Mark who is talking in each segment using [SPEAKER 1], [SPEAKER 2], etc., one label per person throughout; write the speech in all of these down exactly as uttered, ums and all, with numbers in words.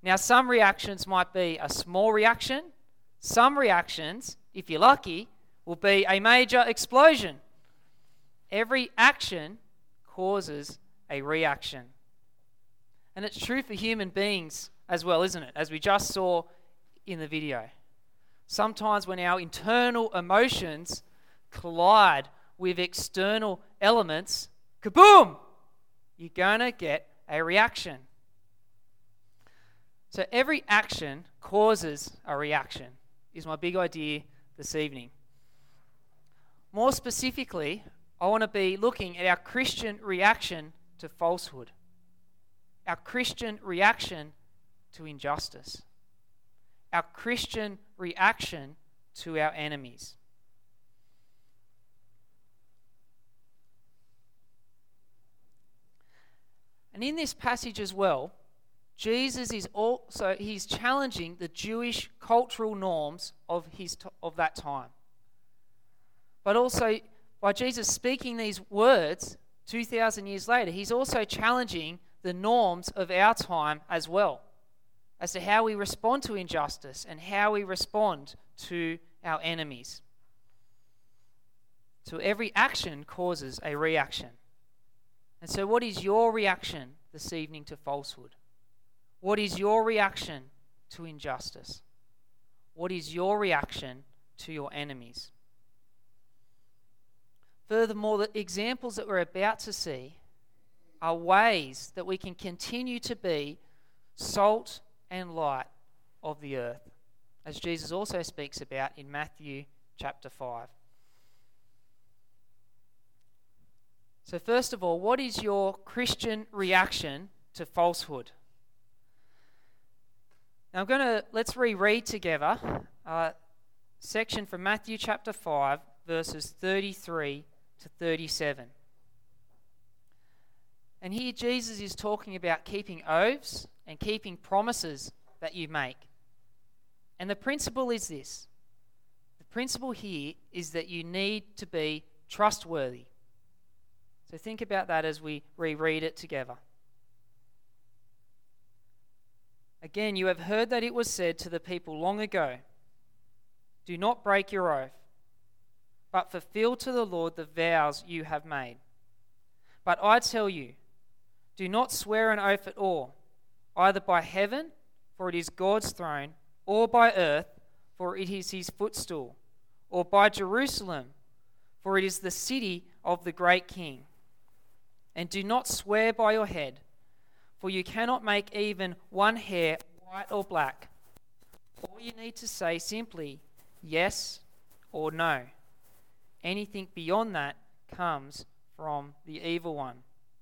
[SPEAKER 1] Now, some reactions might be a small reaction. Some reactions, if you're lucky, will be a major explosion. Every action causes a reaction. And it's true for human beings as well, isn't it? As we just saw in the video. Sometimes when our internal emotions collide with external elements, kaboom! You're going to get a reaction. So every action causes a reaction, is my big idea this evening. More specifically, I want to be looking at our Christian reaction to falsehood, our Christian reaction to injustice, our Christian reaction to our enemies. And in this passage as well, Jesus is also, he's challenging the Jewish cultural norms of his of that time. But also, by Jesus speaking these words two thousand years later, he's also challenging the norms of our time as well, as to how we respond to injustice and how we respond to our enemies. So every action causes a reaction. And so what is your reaction this evening to falsehood? What is your reaction to injustice? What is your reaction to your enemies? Furthermore, the examples that we're about to see are ways that we can continue to be salt and light of the earth, as Jesus also speaks about in Matthew chapter five. So first of all, what is your Christian reaction to falsehood? Now I'm going to, let's reread together a section from Matthew chapter five, verses thirty-three to thirty-seven. And here Jesus is talking about keeping oaths and keeping promises that you make. And the principle is this. The principle here is that you need to be trustworthy. So think about that as we reread it together. Again, you have heard that it was said to the people long ago, "Do not break your oath, but fulfill to the Lord the vows you have made. But I tell you, do not swear an oath at all, either by heaven, for it is God's throne, or by earth, for it is his footstool, or by Jerusalem, for it is the city of the great King. And do not swear by your head, for you cannot make even one hair white or black. All you need to say simply yes or no. Anything beyond that comes from the evil one."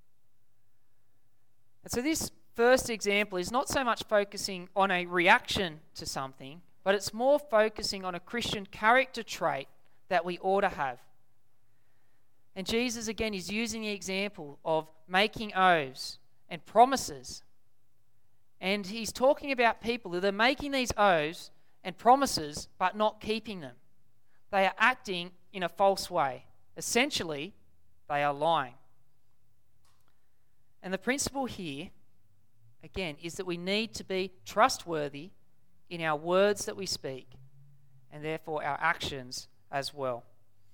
[SPEAKER 1] And so this first example is not so much focusing on a reaction to something, but it's more focusing on a Christian character trait that we ought to have. And Jesus, again, is using the example of making oaths and promises. And he's talking about people that are making these oaths and promises but not keeping them. They are acting in a false way. Essentially, they are lying. And the principle here, again, is that we need to be trustworthy in our words that we speak, and therefore our actions as well.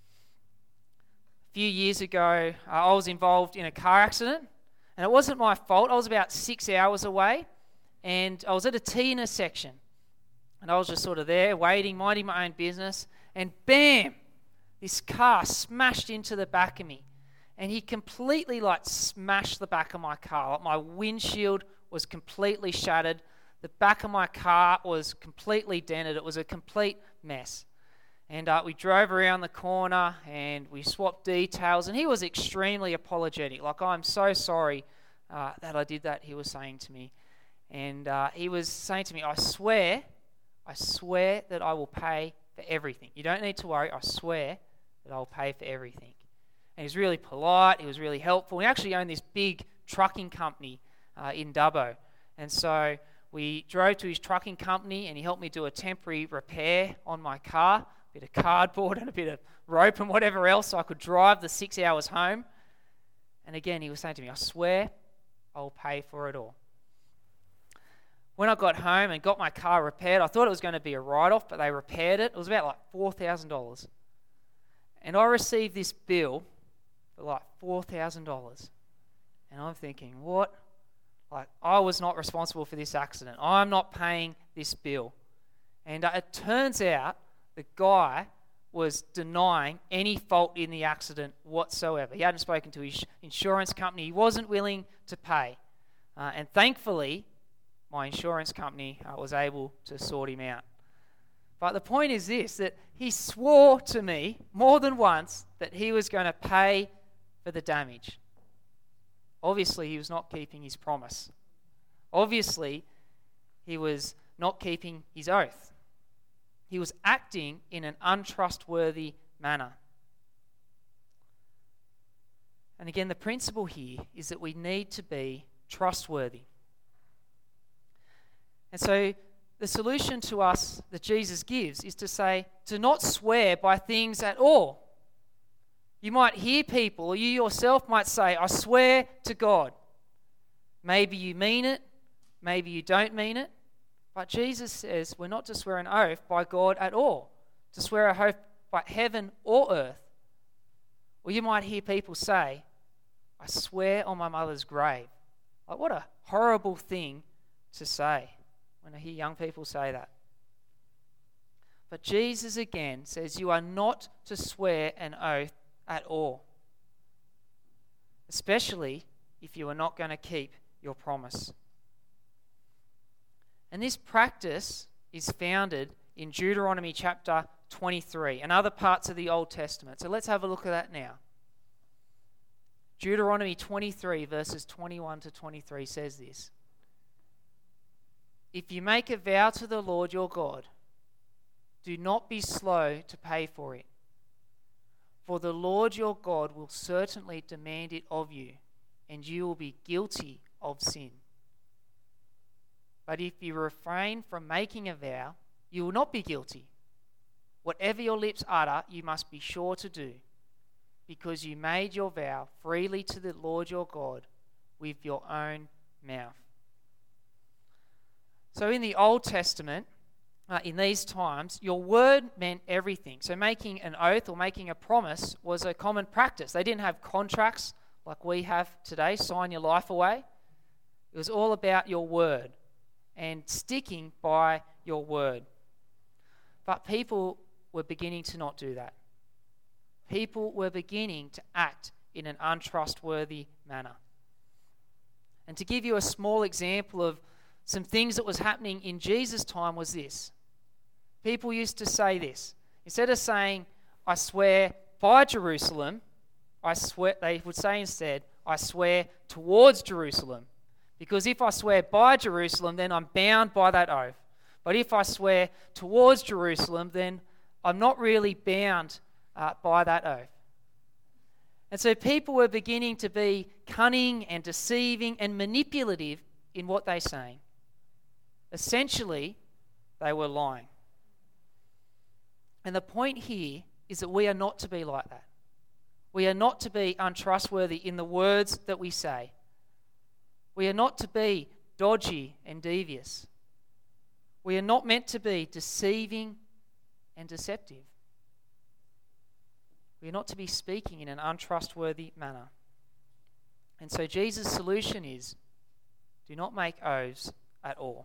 [SPEAKER 1] A few years ago, uh, I was involved in a car accident, and it wasn't my fault. I was about six hours away, and I was at a T intersection, and I was just sort of there, waiting, minding my own business, and bam, this car smashed into the back of me, and he completely like smashed the back of my car. Like my windshield was completely shattered. The back of my car was completely dented. It was a complete mess. And uh, we drove around the corner and we swapped details, and he was extremely apologetic. Like, "I'm so sorry uh, that I did that," he was saying to me. And uh, he was saying to me, I swear, I swear that I will pay for everything. You don't need to worry. I swear that I'll pay for everything. And he was really polite. He was really helpful. He actually owned this big trucking company uh, in Dubbo. And so we drove to his trucking company, and he helped me do a temporary repair on my car, a bit of cardboard and a bit of rope and whatever else, so I could drive the six hours home. And again, he was saying to me, "I swear I'll pay for it all." when I got home and got my car repaired, I thought it was going to be a write-off, but they repaired it. It was about like four thousand dollars. And I received this bill for like four thousand dollars. And I'm thinking, what? Like, I was not responsible for this accident. I'm not paying this bill. And uh, it turns out the guy was denying any fault in the accident whatsoever. He hadn't spoken to his insurance company. He wasn't willing to pay. Uh, and thankfully, my insurance company uh, was able to sort him out. But the point is this, that he swore to me more than once that he was going to pay for the damage. Obviously, he was not keeping his promise. Obviously, he was not keeping his oath. He was acting in an untrustworthy manner. And again, the principle here is that we need to be trustworthy. And so the solution to us that Jesus gives is to say, do not swear by things at all. You might hear people, or you yourself might say, I swear to God. Maybe you mean it, maybe you don't mean it. But Jesus says we're not to swear an oath by God at all, to swear a oath by heaven or earth. Or you might hear people say, I swear on my mother's grave. Like, what a horrible thing to say when I hear young people say that. But Jesus again says you are not to swear an oath at all, especially if you are not going to keep your promise. And this practice is founded in Deuteronomy chapter twenty-three and other parts of the Old Testament. So let's have a look at that now. Deuteronomy twenty-three verses twenty-one to twenty-three says this. If you make a vow to the Lord your God, do not be slow to pay for it. For the Lord your God will certainly demand it of you, and you will be guilty of sin. But if you refrain from making a vow, you will not be guilty. Whatever your lips utter, you must be sure to do, because you made your vow freely to the Lord your God with your own mouth. So in the Old Testament, uh, in these times, your word meant everything. So making an oath or making a promise was a common practice. They didn't have contracts like we have today, sign your life away. It was all about your word and sticking by your word. But people were beginning to not do that. People were beginning to act in an untrustworthy manner. And to give you a small example of some things that was happening in Jesus' time was this. People used to say this. Instead of saying, I swear by Jerusalem, I swear, they would say instead, I swear towards Jerusalem. Because if I swear by Jerusalem, then I'm bound by that oath. But if I swear towards Jerusalem, then I'm not really bound uh, by that oath. And so people were beginning to be cunning and deceiving and manipulative in what they're saying. Essentially, they were lying. And the point here is that we are not to be like that. We are not to be untrustworthy in the words that we say. We are not to be dodgy and devious. We are not meant to be deceiving and deceptive. We are not to be speaking in an untrustworthy manner. And so Jesus' solution is, do not make oaths at all.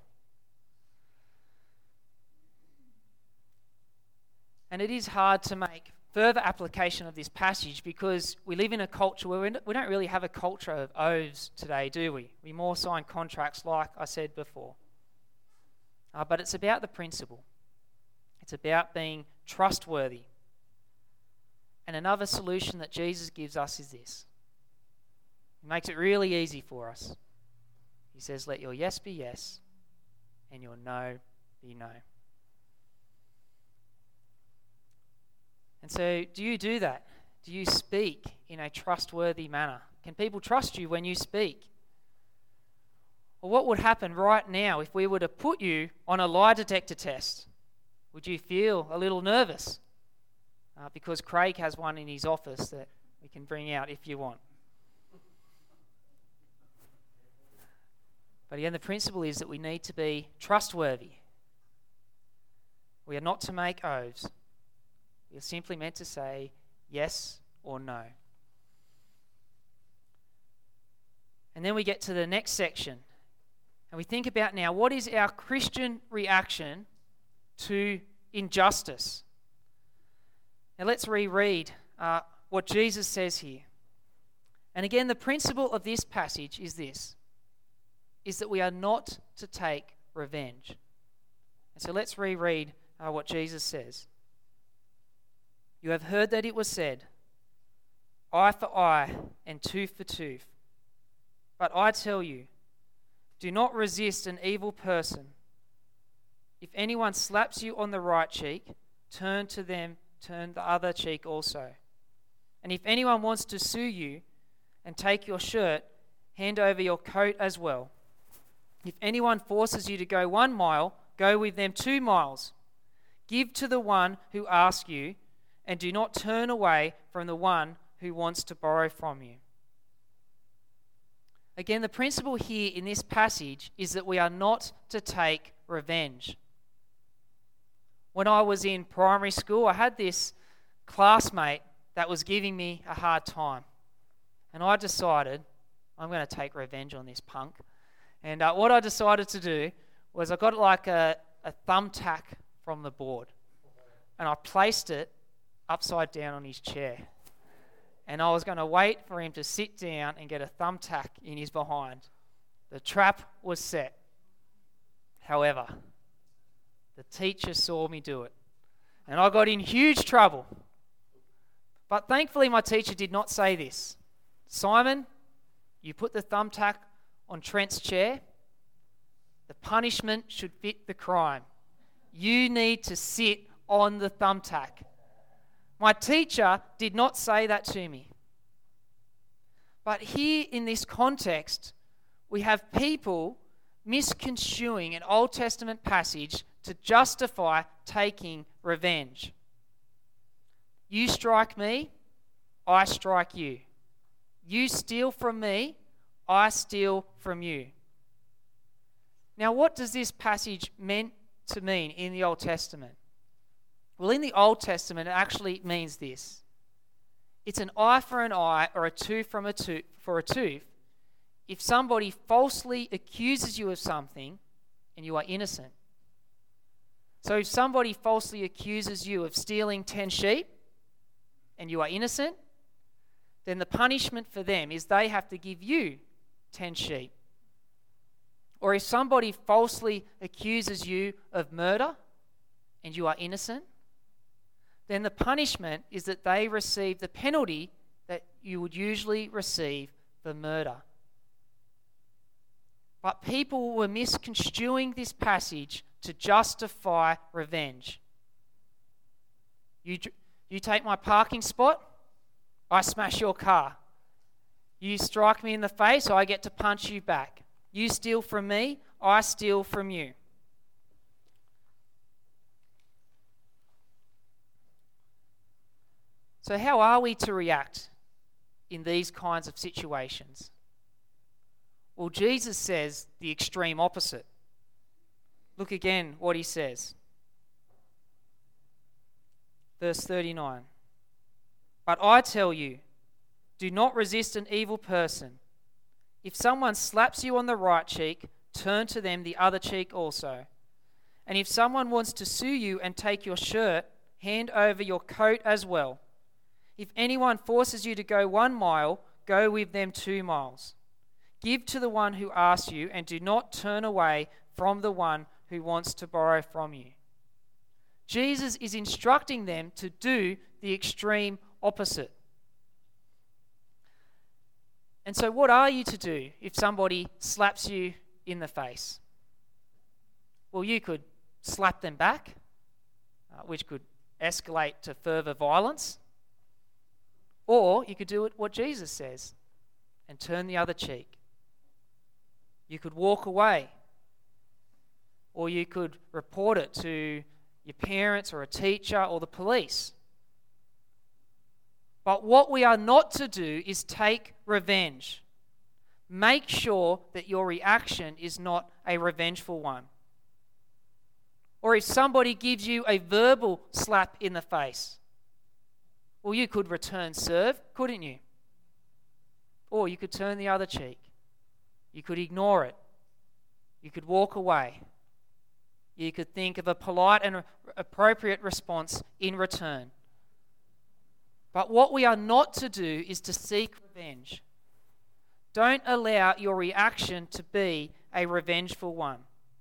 [SPEAKER 1] And it is hard to make further application of this passage because we live in a culture where we don't really have a culture of oaths today, do we? We more sign contracts like I said before. Uh, but it's about the principle. It's about being trustworthy. And another solution that Jesus gives us is this. He makes it really easy for us. He says, let your yes be yes and your no be no. And so, do you do that? Do you speak in a trustworthy manner? Can people trust you when you speak? Or what would happen right now if we were to put you on a lie detector test? Would you feel a little nervous? Uh, because Craig has one in his office that we can bring out if you want. But again, the principle is that we need to be trustworthy. We are not to make oaths. We are simply meant to say yes or no. And then we get to the next section. And we think about now, what is our Christian reaction to injustice? Now let's reread uh, what Jesus says here. And again, the principle of this passage is this, is that we are not to take revenge. And so let's reread uh, what Jesus says. You have heard that it was said, eye for eye and tooth for tooth. But I tell you, do not resist an evil person. If anyone slaps you on the right cheek, turn to them, turn the other cheek also. And if anyone wants to sue you and take your shirt, hand over your coat as well. If anyone forces you to go one mile, go with them two miles. Give to the one who asks you, and do not turn away from the one who wants to borrow from you. Again, the principle here in this passage is that we are not to take revenge. When I was in primary school, I had this classmate that was giving me a hard time. And I decided, I'm going to take revenge on this punk. And uh, what I decided to do was I got like a, a thumbtack from the board. And I placed it upside down on his chair. And I was going to wait for him to sit down and get a thumbtack in his behind. The trap was set. However, the teacher saw me do it. And I got in huge trouble. But thankfully my teacher did not say this. Simon, you put the thumbtack on Trent's chair. The punishment should fit the crime. You need to sit on the thumbtack. My teacher did not say that to me. But here in this context, we have people misconstruing an Old Testament passage to justify taking revenge. You strike me, I strike you. You steal from me, I steal from you. Now, what does this passage meant to mean in the Old Testament? Well, in the Old Testament, it actually means this. It's an eye for an eye or a tooth from a tooth for a tooth if somebody falsely accuses you of something and you are innocent. So if somebody falsely accuses you of stealing ten sheep and you are innocent, then the punishment for them is they have to give you ten sheep. Or if somebody falsely accuses you of murder and you are innocent, then the punishment is that they receive the penalty that you would usually receive for murder. But people were misconstruing this passage to justify revenge. You, you take my parking spot, I smash your car. You strike me in the face, I get to punch you back. You steal from me, I steal from you. So how are we to react in these kinds of situations? Well, Jesus says the extreme opposite. Look again what he says. Verse thirty-nine. But I tell you, do not resist an evil person. If someone slaps you on the right cheek, turn to them the other cheek also. And if someone wants to sue you and take your shirt, hand over your coat as well. If anyone forces you to go one mile, go with them two miles. Give to the one who asks you, and do not turn away from the one who wants to borrow from you. Jesus is instructing them to do the extreme opposite. And so what are you to do if somebody slaps you in the face? Well, you could slap them back, uh, which could escalate to further violence. Or you could do it what Jesus says and turn the other cheek. You could walk away. Or you could report it to your parents or a teacher or the police. But what we are not to do is take revenge. make sure that your reaction is not a revengeful one. Or if somebody gives you a verbal slap in the face, well, you could return serve, couldn't you? Or you could turn the other cheek. You could ignore it. You could walk away. You could think of a polite and appropriate response in return. But what we are not to do is to seek revenge. Don't allow your reaction to be a revengeful one.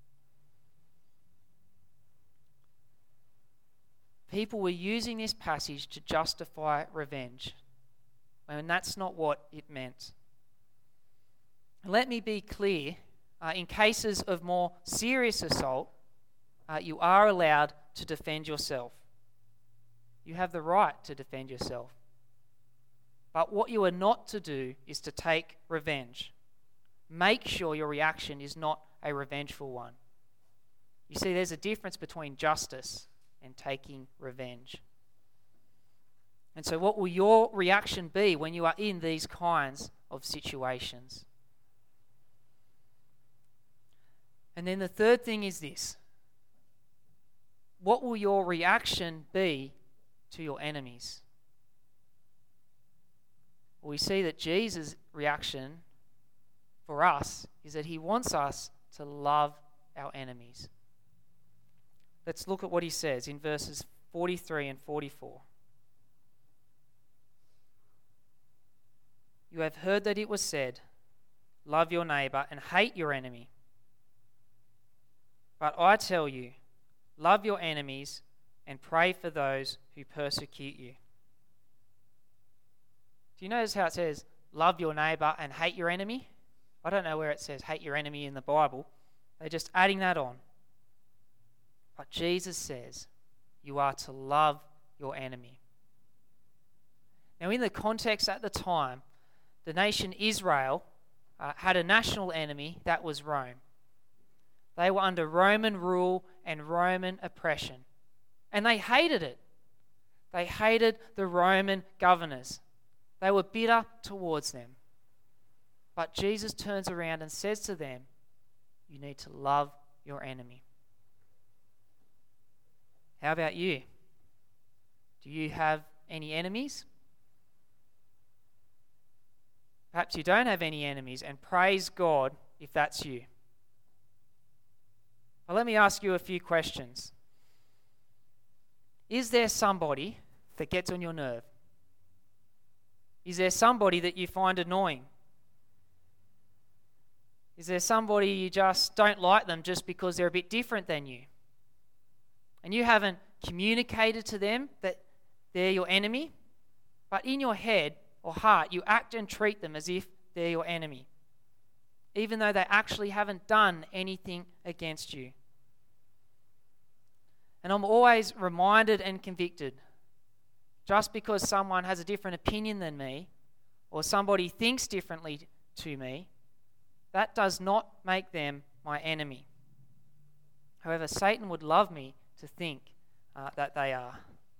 [SPEAKER 1] People were using this passage to justify revenge, and that's not what it meant. Let me be clear, uh, in cases of more serious assault, uh, you are allowed to defend yourself. You have the right to defend yourself. But what you are not to do is to take revenge. Make sure your reaction is not a revengeful one. You see, there's a difference between justice and taking revenge. And so what will your reaction be when you are in these kinds of situations? And then the third thing is this. What will your reaction be to your enemies? Well, we see that Jesus' reaction for us is that he wants us to love our enemies. Let's look at what he says in verses forty-three and forty-four. You have heard that it was said, love your neighbor and hate your enemy. But I tell you, love your enemies and pray for those who persecute you. Do you notice how it says, love your neighbor and hate your enemy? I don't know where it says hate your enemy in the Bible. They're just adding that on. But Jesus says, you are to love your enemy. Now, in the context at the time, the nation Israel uh, had a national enemy, that was Rome. They were under Roman rule and Roman oppression. And they hated it. They hated the Roman governors. They were bitter towards them. But Jesus turns around and says to them, you need to love your enemy. How about you? Do you have any enemies? Perhaps you don't have any enemies, and praise God if that's you. Well, let me ask you a few questions. Is there somebody that gets on your nerve? Is there somebody that you find annoying? Is there somebody you just don't like them just because they're a bit different than you? And you haven't communicated to them that they're your enemy, but in your head or heart, you act and treat them as if they're your enemy, even though they actually haven't done anything against you. And I'm always reminded and convicted, just because someone has a different opinion than me, or somebody thinks differently to me, that does not make them my enemy. However, Satan would love me to think uh, that they are.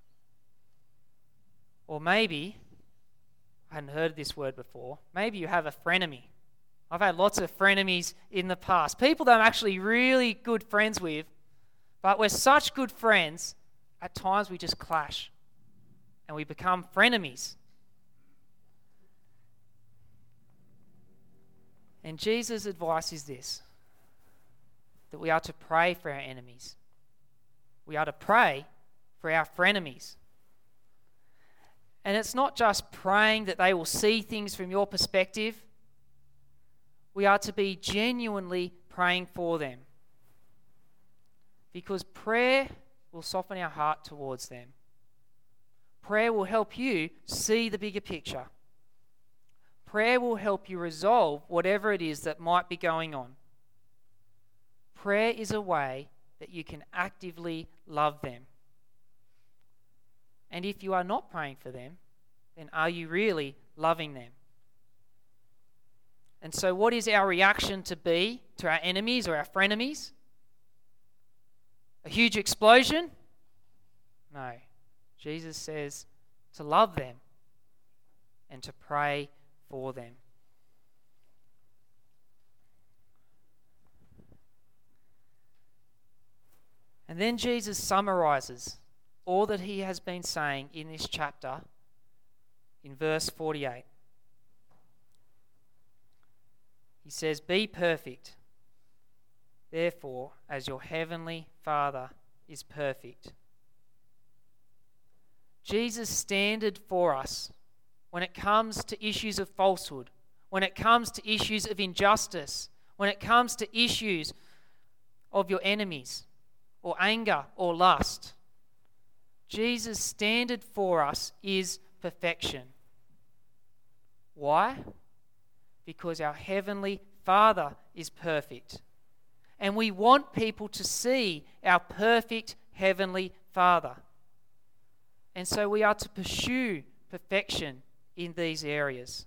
[SPEAKER 1] Or maybe, I hadn't heard this word before, maybe you have a frenemy. I've had lots of frenemies in the past. People that I'm actually really good friends with, but we're such good friends, at times we just clash and we become frenemies. And Jesus' advice is this, that we are to pray for our enemies. We are to pray for our frenemies. And it's not just praying that they will see things from your perspective. We are to be genuinely praying for them. Because prayer will soften our heart towards them. Prayer will help you see the bigger picture. Prayer will help you resolve whatever it is that might be going on. Prayer is a way that you can actively love them. And if you are not praying for them, then are you really loving them? And so what is our reaction to be to our enemies or our frenemies? A huge explosion? No. Jesus says to love them and to pray for them. And then Jesus summarizes all that he has been saying in this chapter in verse forty-eight. He says, "Be perfect, therefore, as your heavenly Father is perfect." Jesus' standard for us when it comes to issues of falsehood, when it comes to issues of injustice, when it comes to issues of your enemies, or anger, or lust, Jesus' standard for us is perfection. Why? Because our Heavenly Father is perfect. And we want people to see our perfect Heavenly Father. And so we are to pursue perfection in these areas.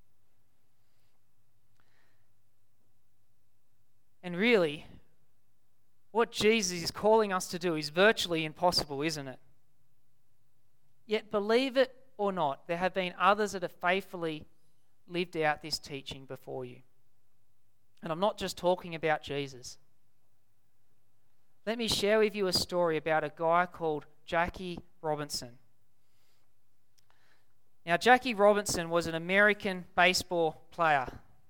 [SPEAKER 1] And really, what Jesus is calling us to do is virtually impossible, isn't it? Yet, believe it or not, there have been others that have faithfully lived out this teaching before you. And I'm not just talking about Jesus. Let me share with you a story about a guy called Jackie Robinson. Now, Jackie Robinson was an American baseball player.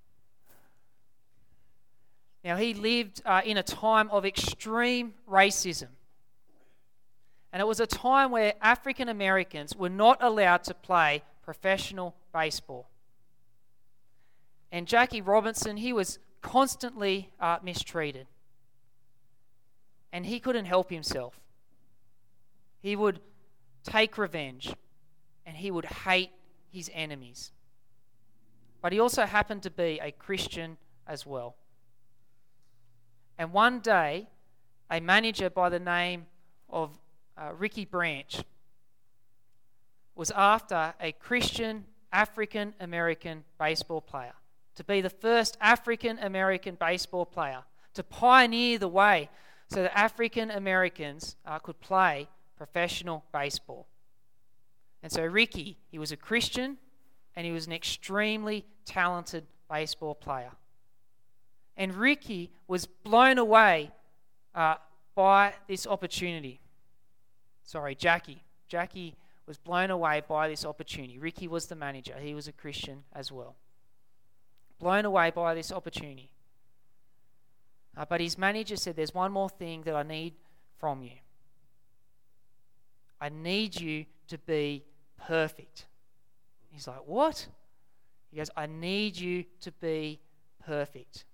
[SPEAKER 1] Now, he lived uh, in a time of extreme racism. And it was a time where African Americans were not allowed to play professional baseball. And Jackie Robinson, he was constantly uh, mistreated. And he couldn't help himself. He would take revenge, and he would hate his enemies. But he also happened to be a Christian as well. And one day, a manager by the name of uh, Ricky Branch was after a Christian African American baseball player to be the first African American baseball player to pioneer the way so that African Americans uh, could play professional baseball. And so Ricky, he was a Christian and he was an extremely talented baseball player. And Ricky was blown away uh, by this opportunity. Sorry, Jackie. Jackie was blown away by this opportunity. Ricky was the manager. He was a Christian as well. Blown away by this opportunity. Uh, but his manager said, "There's one more thing that I need from you. I need you to be perfect." He's like, "What?" He goes, "I need you to be perfect."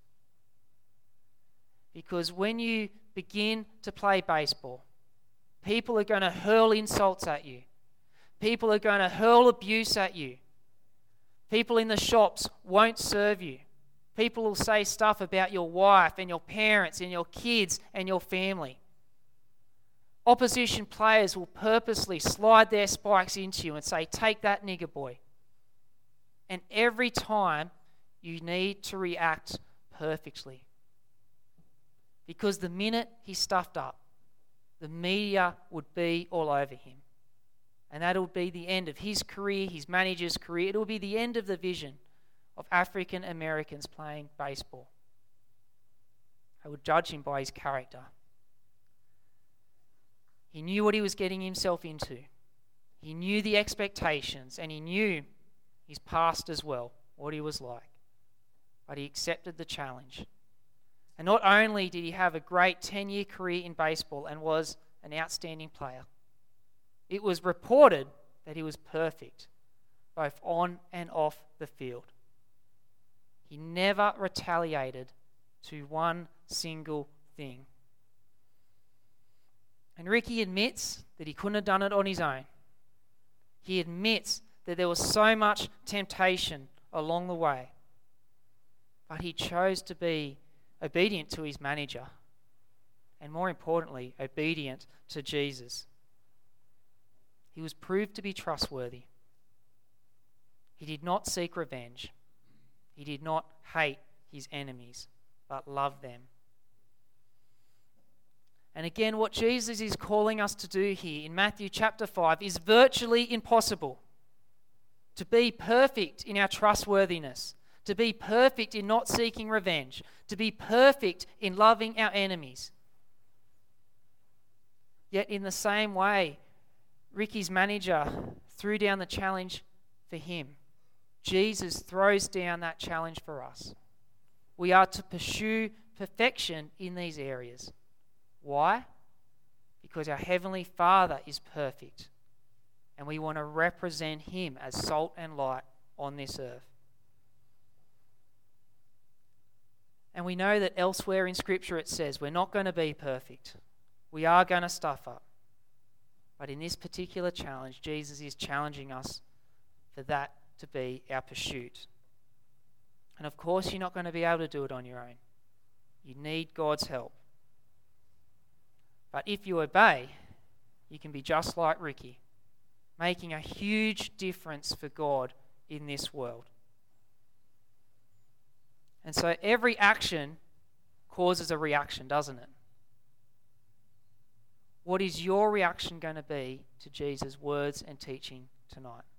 [SPEAKER 1] Because when you begin to play baseball, people are going to hurl insults at you. People are going to hurl abuse at you. People in the shops won't serve you. People will say stuff about your wife and your parents and your kids and your family. Opposition players will purposely slide their spikes into you and say, "Take that, nigger boy." And every time you need to react perfectly. Because the minute he stuffed up, the media would be all over him. And that would be the end of his career, his manager's career. It will be the end of the vision of African Americans playing baseball. They would judge him by his character. He knew what he was getting himself into. He knew the expectations, and he knew his past as well, what he was like. But he accepted the challenge. And not only did he have a great ten-year career in baseball and was an outstanding player, it was reported that he was perfect, both on and off the field. He never retaliated to one single thing. And Ricky admits that he couldn't have done it on his own. He admits that there was so much temptation along the way. But he chose to be obedient to his manager, and more importantly, obedient to Jesus. He was proved to be trustworthy. He did not seek revenge. He did not hate his enemies, but loved them. And again, what Jesus is calling us to do here in Matthew chapter five is virtually impossible. To be perfect in our trustworthiness, to be perfect in not seeking revenge, to be perfect in loving our enemies. Yet in the same way, Ricky's manager threw down the challenge for him. Jesus throws down that challenge for us. We are to pursue perfection in these areas. Why? Because our Heavenly Father is perfect, and we want to represent Him as salt and light on this earth. And we know that elsewhere in Scripture it says we're not going to be perfect. We are going to stuff up. But in this particular challenge, Jesus is challenging us for that to be our pursuit. And of course, you're not going to be able to do it on your own. You need God's help. But if you obey, you can be just like Ricky, making a huge difference for God in this world. And so every action causes a reaction, doesn't it? What is your reaction going to be to Jesus' words and teaching tonight?